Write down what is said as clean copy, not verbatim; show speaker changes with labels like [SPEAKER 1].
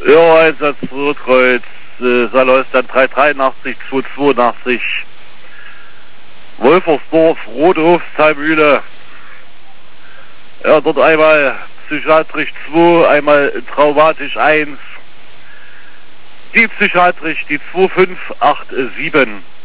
[SPEAKER 1] Ja, Einsatz Rotkreuz, Salois dann 383, 282. Wolfersdorf, Rothofstheimühle. Ja, dort einmal psychiatrisch 2, einmal traumatisch 1. Die psychiatrisch, die 2587.